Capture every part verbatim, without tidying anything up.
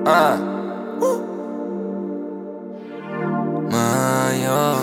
А. Моё.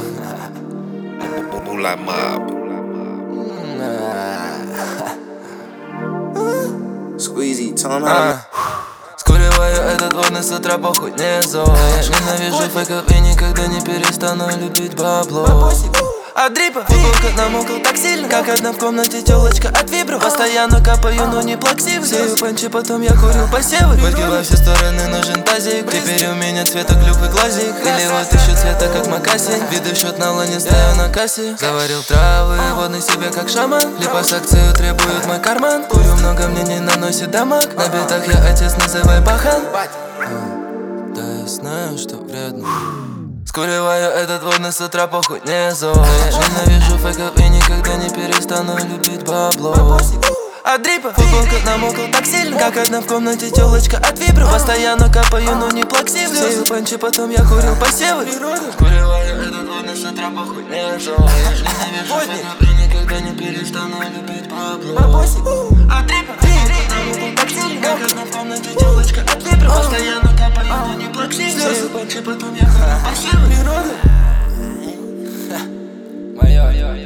Squeezy, Tom Hanks. Скуриваю этот водный с утра, похуй не зол. Я ненавижу фейков и никогда не перестану любить бабло. От дрипа футболка намокла так сильно, как одна в комнате тёлочка от вибру. Постоянно капаю, но не плаксив. Сею панчи, потом я курил посевы. Бабки во все стороны, нужен тазик. Теперь у меня цвета клюквы глазик. Или вот еще цвета, как макасин. Виды в счет на лоне, стою на кассе. Заварил травы, водный себе как шаман. Липа с акцию требует мой карман. Курю много, мне не наносит дамаг. На битах я отец, называй бахан. Да я знаю, что вредно. Скуриваю этот водный с утра, похуй не зол. Я ненавижу фейков и никогда не перестану любить бабло. От дрипа футболка намокла так сильно, как одна в комнате тёлочка от вибру. Постоянно капаю, но не плаксив. Сею панчи, потом я курил посевы. Скуриваю этот водный с утра, похуй не зол. Я ненавижу фейков и никогда не перестану любить бабло. От дрипа футболка намокла так сильно, как одна в комнате тёлочка от вибру. Постоянно капаю, но не плаксив. Сею панчи, потом я курил посевы. Моё.